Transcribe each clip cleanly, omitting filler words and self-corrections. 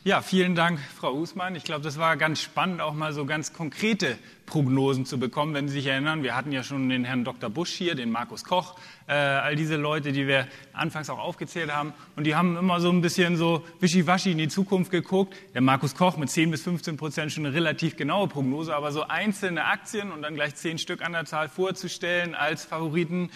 Ja, vielen Dank, Frau Husmann. Ich glaube, das war ganz spannend, auch mal so ganz konkrete Prognosen zu bekommen. Wenn Sie sich erinnern, wir hatten ja schon den Herrn Dr. Busch hier, den Markus Koch, all diese Leute, die wir anfangs auch aufgezählt haben. Und die haben immer so ein bisschen so wischiwaschi in die Zukunft geguckt. Der Markus Koch mit 10-15% schon eine relativ genaue Prognose, aber so einzelne Aktien und dann gleich 10 Stück an der Zahl vorzustellen als Favoriten,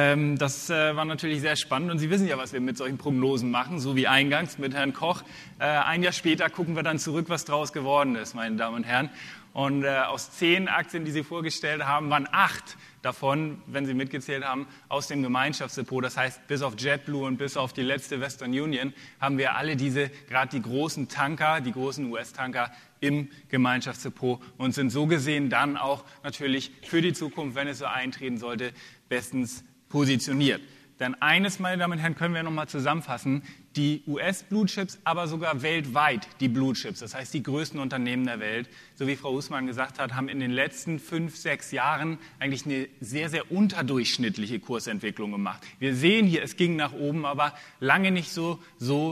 das war natürlich sehr spannend. Und Sie wissen ja, was wir mit solchen Prognosen machen, so wie eingangs mit Herrn Koch. Ein Jahr später gucken wir dann zurück, was draus geworden ist, meine Damen und Herren. Und aus 10 Aktien, die Sie vorgestellt haben, waren 8 davon, wenn Sie mitgezählt haben, aus dem Gemeinschaftsdepot. Das heißt, bis auf JetBlue und bis auf die letzte Western Union haben wir alle diese, gerade die großen Tanker, die großen US-Tanker im Gemeinschaftsdepot und sind so gesehen dann auch natürlich für die Zukunft, wenn es so eintreten sollte, bestens positioniert. Denn eines, meine Damen und Herren, können wir noch mal zusammenfassen. Die US-Blue-Chips, aber sogar weltweit die Blue-Chips, das heißt die größten Unternehmen der Welt, so wie Frau Husmann gesagt hat, haben in den letzten 5-6 Jahren eigentlich eine sehr, sehr unterdurchschnittliche Kursentwicklung gemacht. Wir sehen hier, es ging nach oben, aber lange nicht so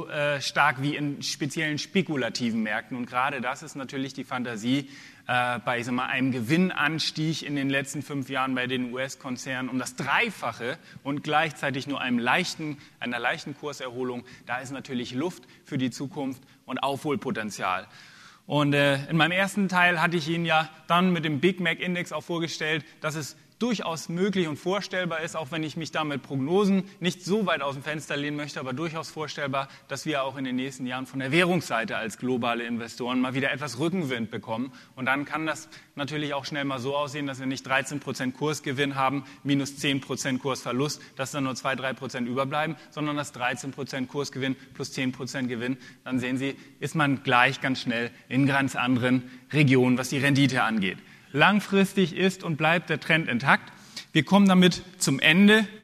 stark wie in speziellen spekulativen Märkten. Und gerade das ist natürlich die Fantasie, bei einem Gewinnanstieg in den letzten 5 Jahren bei den US-Konzernen um das Dreifache und gleichzeitig nur einer leichten Kurserholung. Da ist natürlich Luft für die Zukunft und Aufholpotenzial. Und in meinem ersten Teil hatte ich Ihnen ja dann mit dem Big Mac Index auch vorgestellt, dass es durchaus möglich und vorstellbar ist, auch wenn ich mich da mit Prognosen nicht so weit aus dem Fenster lehnen möchte, aber durchaus vorstellbar, dass wir auch in den nächsten Jahren von der Währungsseite als globale Investoren mal wieder etwas Rückenwind bekommen. Und dann kann das natürlich auch schnell mal so aussehen, dass wir nicht 13% Kursgewinn haben, minus 10% Kursverlust, dass dann nur 2-3% überbleiben, sondern das 13% Kursgewinn plus 10% Gewinn. Dann sehen Sie, ist man gleich ganz schnell in ganz anderen Regionen, was die Rendite angeht. Langfristig ist und bleibt der Trend intakt. Wir kommen damit zum Ende